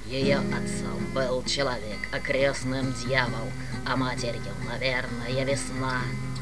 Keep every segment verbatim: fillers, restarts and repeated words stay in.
Ее отцом был человек, а крестным дьявол, а матерью, наверное, весна.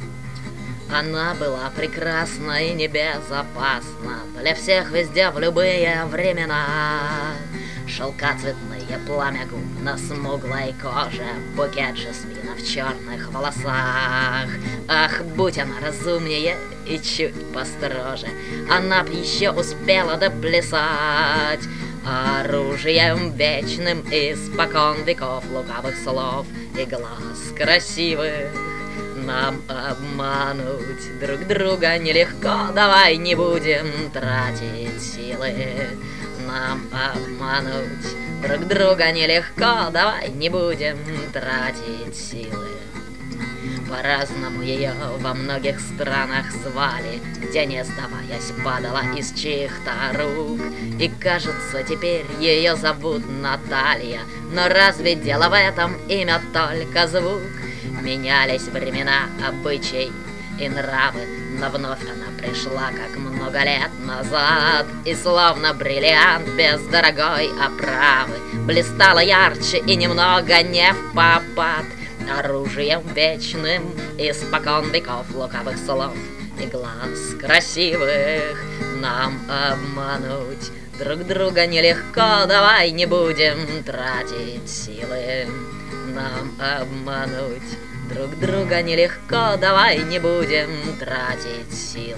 Она была прекрасна и небезопасна для всех везде в любые времена. Шелкоцветное пламя губ на смуглой коже, букет жасмина в черных волосах. Ах, будь она разумнее и чуть построже, она б еще успела доплясать. Оружием вечным испокон веков лукавых слов и глаз красивых нам обмануть друг друга нелегко. Давай не будем тратить силы. Нам обмануть друг друга нелегко. Давай не будем тратить силы. По-разному ее во многих странах звали, где, не сдаваясь, падала из чьих-то рук. И кажется, теперь ее зовут Наталья. Но разве дело в этом? Имя только звук. Менялись времена, обычаи и нравы, но вновь она пришла, как много лет назад. И словно бриллиант без дорогой оправы блистала ярче и немного не впопад. Оружием вечным испокон веков лукавых слов и глаз красивых нам обмануть друг друга нелегко. Давай не будем тратить силы. Нам обмануть друг друга нелегко. Давай не будем тратить силы.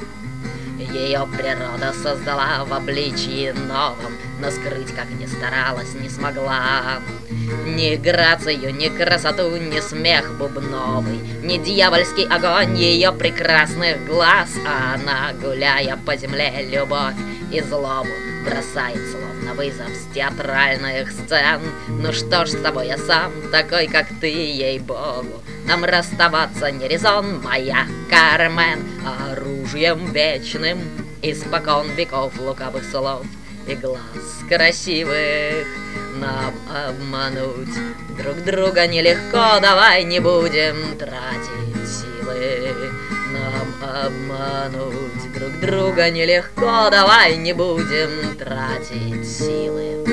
Ее природа создала в обличии новом, но скрыть, как ни старалась, не смогла. Ни грацию, ни красоту, ни смех бубновый, ни дьявольский огонь ее прекрасных глаз. А она, гуляя по земле, любовь и злобу бросает словно вызов с театральных сцен. Ну что ж с тобой, я сам такой, как ты, ей-богу, нам расставаться не резон, моя Кармен. Оружием вечным испокон веков лукавых слов и глаз красивых нам обмануть друг друга нелегко. Давай не будем тратить силы. Нам обмануть друг друга нелегко. Давай не будем тратить силы.